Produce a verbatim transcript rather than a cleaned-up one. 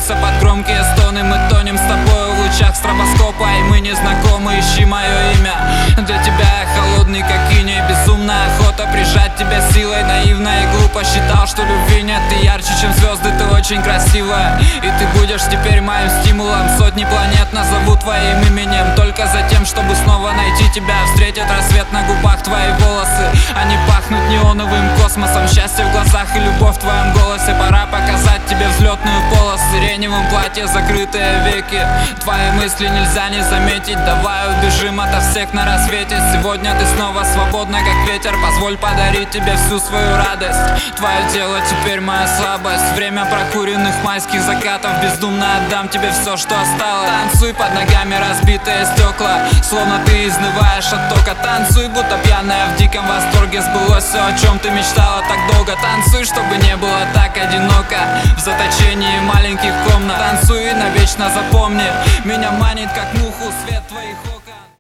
Прячется под громкие стоны. Мы тонем с тобой в лучах стробоскопа, и мы не знакомы, ищи мое имя. Для тебя я холодный, как иней. Безумная охота прижать тебя силой. Наивно и глупо считал, что любви нет. Ты ярче, чем звезды, ты очень красивая. И ты будешь теперь моим стимулом. Сотни планет назову твоим именем, только за тем, чтобы снова найти тебя. Встретит рассвет на губах твои волосы. Они пахнут неоновым космосом. Счастье в глазах и любовь в твоем голосе. Пора показать тебе взлетную полосу. В сиреневом платье закрытые веки. Твои мысли нельзя не заметить. Давай убежим ото всех на рассвете. Сегодня ты снова свободна, как ветер. Позволь подарить тебе всю свою радость. Твое тело теперь моя слабость. Время прокуренных майских закатов. Бездумно отдам тебе все, что осталось. Танцуй под ногами разбитые стекла, словно ты изнываешь от тока. Танцуй, будто пьяная в диком восторге. Сбылось все, о чем ты мечтала так долго. Танцуй, чтобы не было так одиноко в заточении маленьких комнат. Танцуй, навечно запомни, меня манит как муху свет твоих